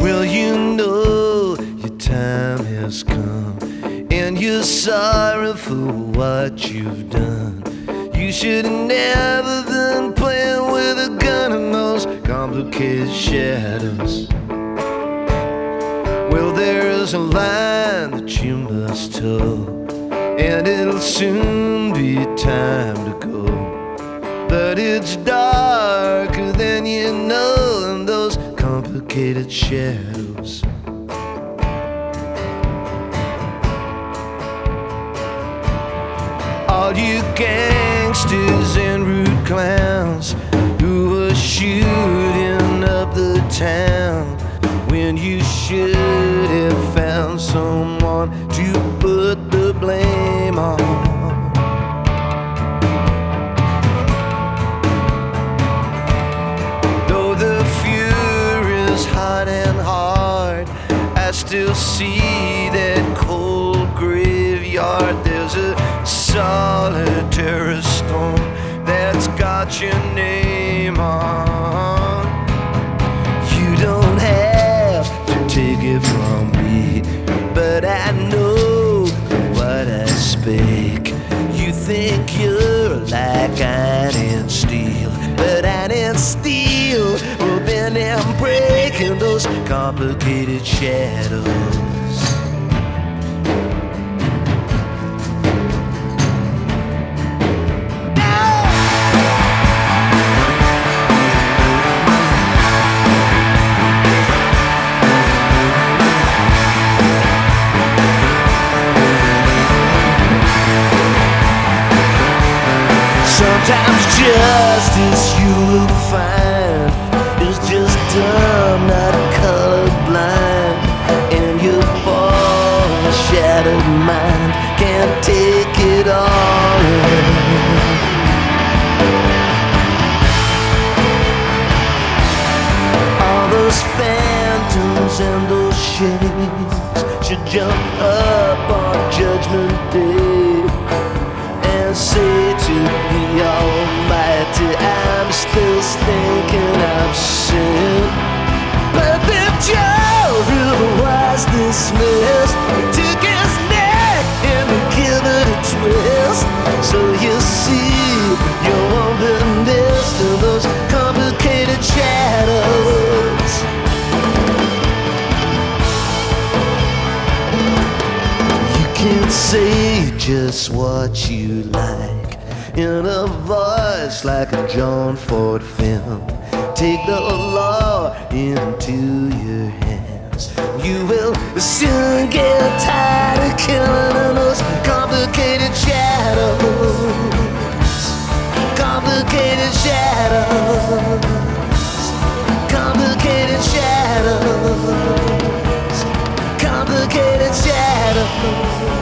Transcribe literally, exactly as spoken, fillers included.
Well, you know your time has come, and you're sorry for what you've done. You should have never been playing with a gun in those complicated shadows. Well, there's a line that you must toe, and it'll soon be time to go. But it's darker than you know in those complicated shadows. All you gangsters and rude clowns who were shooting up the town when you should have found someone to put the blame on. Though the fury's hot and hard, I still see that cold graveyard. There's a solitary stone that's got your name on. You don't have to take it from me, but I know what I speak. You think you're like iron and steel, but iron and steel will bend and break in those complicated shadows. Sometimes justice you will find is just dumb, not colorblind, and your poor shattered mind can't take it all in. All those phantoms and those shades should jump up on Judgment Day and say to the Almighty, I'm still thinking I've sinned. But the jury was dismissed. He took his neck and give it a twist. So you see, you won't be missed in those complicated shadows. You can say just what you like in a voice like a John Ford film. Take the law into your hands. You will soon get tired of killing in those complicated shadows. Complicated shadows. Complicated shadows. Complicated shadows.